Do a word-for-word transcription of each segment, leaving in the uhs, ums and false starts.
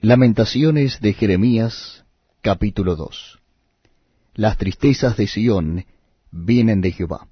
Lamentaciones de Jeremías, capítulo dos. Las tristezas de Sión vienen de Jehová.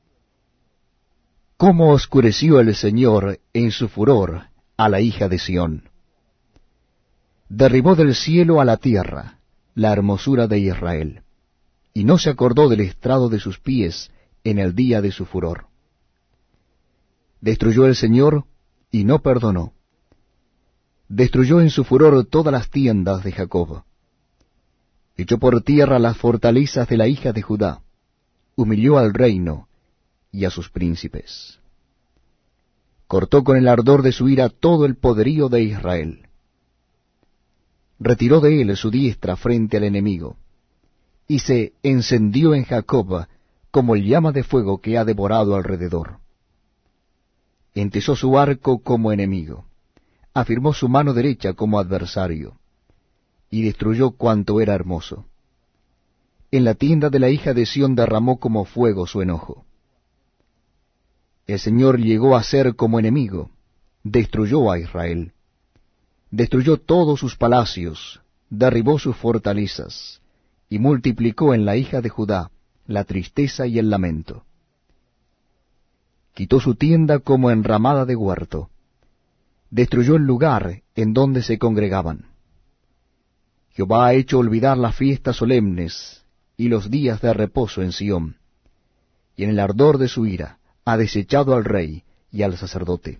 ¿Cómo oscureció el Señor en su furor a la hija de Sión? Derribó del cielo a la tierra la hermosura de Israel, y no se acordó del estrado de sus pies en el día de su furor. Destruyó el Señor y no perdonó. Destruyó en su furor todas las tiendas de Jacob. Echó por tierra las fortalezas de la hija de Judá. Humilló al reino y a sus príncipes. Cortó con el ardor de su ira todo el poderío de Israel. Retiró de él su diestra frente al enemigo, y se encendió en Jacob como el llama de fuego que ha devorado alrededor. Entesó su arco como enemigo, afirmó su mano derecha como adversario, y destruyó cuanto era hermoso. En la tienda de la hija de Sión derramó como fuego su enojo. El Señor llegó a ser como enemigo, destruyó a Israel. Destruyó todos sus palacios, derribó sus fortalezas, y multiplicó en la hija de Judá la tristeza y el lamento. Quitó su tienda como enramada de huerto, destruyó el lugar en donde se congregaban. Jehová ha hecho olvidar las fiestas solemnes y los días de reposo en Sión, y en el ardor de su ira ha desechado al rey y al sacerdote.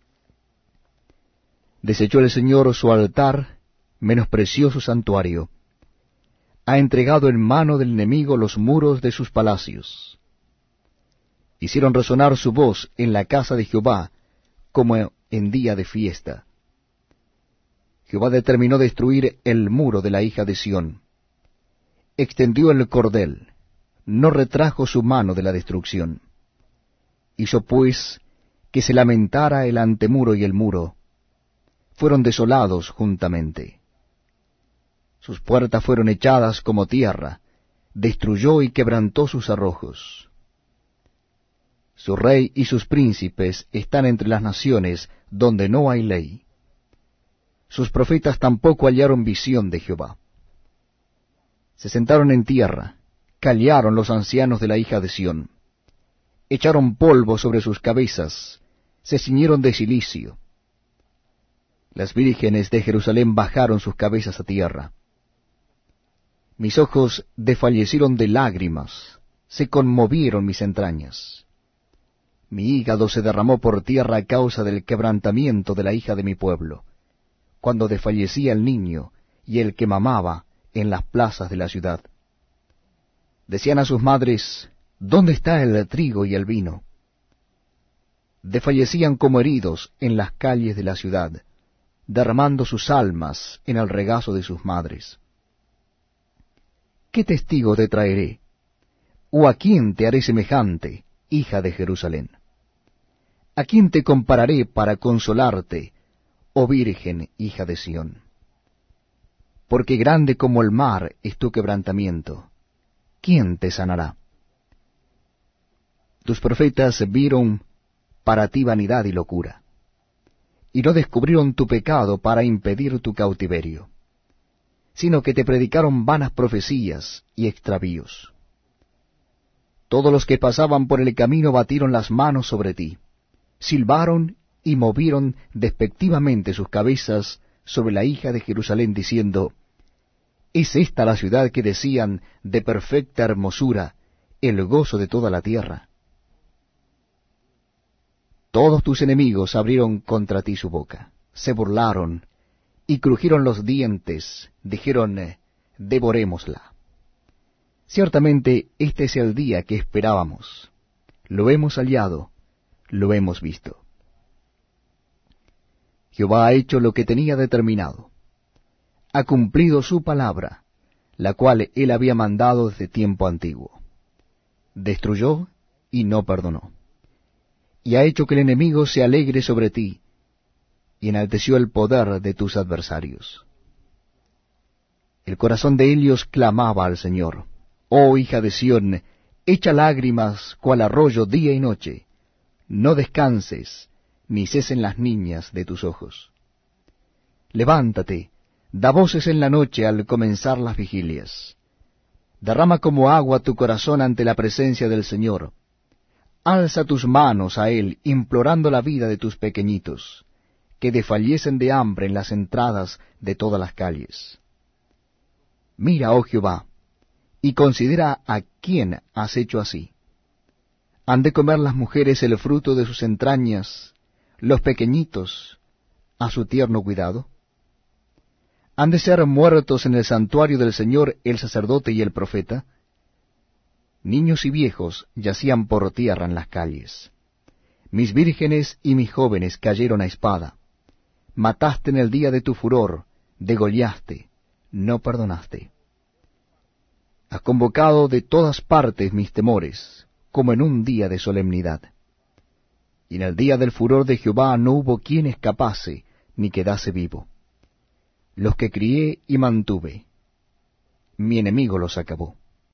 Desechó el Señor su altar, menospreció su santuario. Ha entregado en mano del enemigo los muros de sus palacios. Hicieron resonar su voz en la casa de Jehová, como en día de fiesta. Jehová determinó destruir el muro de la hija de Sión. Extendió el cordel, no retrajo su mano de la destrucción. Hizo pues que se lamentara el antemuro y el muro. Fueron desolados juntamente. Sus puertas fueron echadas como tierra, destruyó y quebrantó sus cerrojos. Su rey y sus príncipes están entre las naciones donde no hay ley. Sus profetas tampoco hallaron visión de Jehová. Se sentaron en tierra, callaron los ancianos de la hija de Sión. Echaron polvo sobre sus cabezas, se ciñeron de cilicio. Las vírgenes de Jerusalén bajaron sus cabezas a tierra. Mis ojos desfallecieron de lágrimas, se conmovieron mis entrañas. Mi hígado se derramó por tierra a causa del quebrantamiento de la hija de mi pueblo, cuando desfallecía el niño y el que mamaba en las plazas de la ciudad. Decían a sus madres, ¿dónde está el trigo y el vino? Desfallecían como heridos en las calles de la ciudad, derramando sus almas en el regazo de sus madres. ¿Qué testigo te traeré? ¿O a quién te haré semejante, hija de Jerusalén? ¿A quién te compararé para consolarte, oh virgen, hija de Sión? Porque grande como el mar es tu quebrantamiento. ¿Quién te sanará? Tus profetas vieron para ti vanidad y locura, y no descubrieron tu pecado para impedir tu cautiverio, sino que te predicaron vanas profecías y extravíos. Todos los que pasaban por el camino batieron las manos sobre ti, silbaron y movieron despectivamente sus cabezas sobre la hija de Jerusalén, diciendo, ¿es esta la ciudad que decían de perfecta hermosura, el gozo de toda la tierra? Todos tus enemigos abrieron contra ti su boca, se burlaron, y crujieron los dientes, dijeron, devorémosla. Ciertamente este es el día que esperábamos, lo hemos hallado, lo hemos visto. Jehová ha hecho lo que tenía determinado, ha cumplido su palabra, la cual él había mandado desde tiempo antiguo. Destruyó y no perdonó. Y ha hecho que el enemigo se alegre sobre ti, y enalteció el poder de tus adversarios. El corazón de ellos clamaba al Señor. Oh hija de Sión, echa lágrimas cual arroyo día y noche. No descanses, ni cesen las niñas de tus ojos. Levántate, Da voces en la noche al comenzar las vigilias. Derrama como agua tu corazón ante la presencia del Señor. Alza tus manos a Él, implorando la vida de tus pequeñitos, que desfallecen de hambre en las entradas de todas las calles. Mira, oh Jehová, y considera a quién has hecho así. Han de comer las mujeres el fruto de sus entrañas, los pequeñitos a su tierno cuidado. ¿Han de ser muertos en el santuario del Señor el sacerdote y el profeta? Niños y viejos yacían por tierra en las calles. Mis vírgenes y mis jóvenes cayeron a espada. Mataste en el día de tu furor, degollaste, no perdonaste. Has convocado de todas partes mis temores, como en un día de solemnidad. Y en el día del furor de Jehová no hubo quien escapase, ni quedase vivo. Los que crié y mantuve, mi enemigo los acabó.